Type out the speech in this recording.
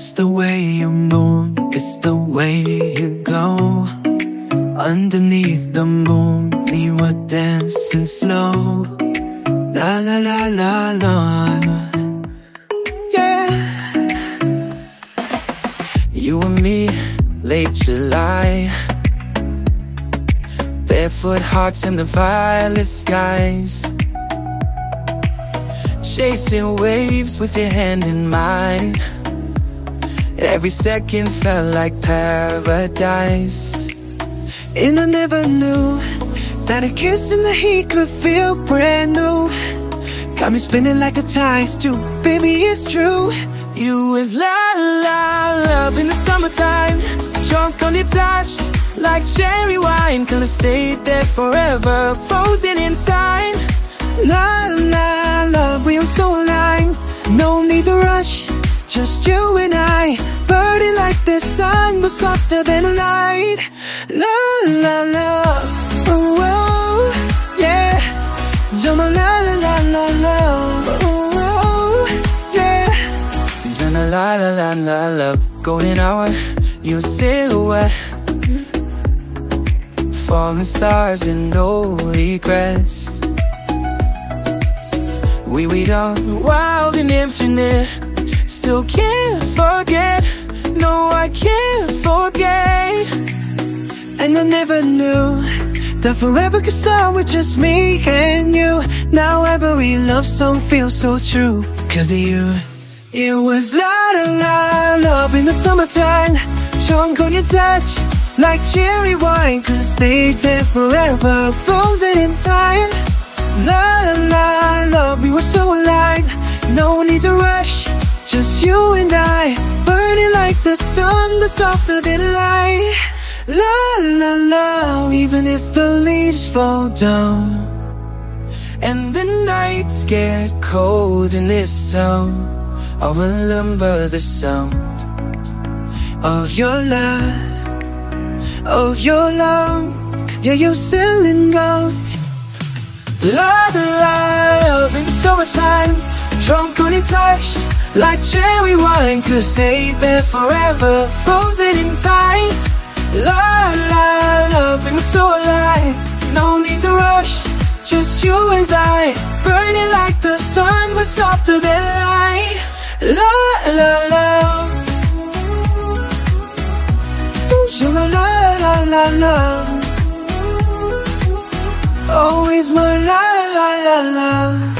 It's the way you move, it's the way you go. Underneath the moon, we were dancing slow. La la la la la. Yeah. You and me, late July. Barefoot hearts in the violet skies. Chasing waves with your hand in mine. Every second felt like paradise. And I never knew that a kiss in the heat could feel brand new. Got me spinning like the tides do. Baby, it's true. You was la la love in the summertime. Drunk on your touch, like cherry wine. Could've stayed there forever, frozen in time. La la love, we were so aligned. No need to rush, just you and I. Burning like the sun, but softer than the light. La la la, oh, oh yeah. You're my la la la la la, oh, oh yeah. You're my la la la la love. Golden hour, your silhouette. Falling stars and no regrets. We wait on wild and infinite. Still can't forget. No, I can't forget. And I never knew that forever could start with just me and you. Now every love song feels so true 'cause of you. It was la la la love in the summertime. Drunk on your touch, like cherry wine. Could've stayed there forever, frozen in time. La la la love, we were so aligned. No need to rush, just you and I. Burning like the sun, but softer than light. La la la, even if the leaves fall down and the nights get cold in this town, I'll remember the sound of your laugh, of your love. Yeah, you're selling gold. La la la, in the summertime. Drunk on your touch, like cherry wine. Could've stayed there forever, frozen in time. La la, loving me so alive. No need to rush, just you and I. Burning like the sun, but softer than light. La la la, you're my la la la la. Always my la la la la.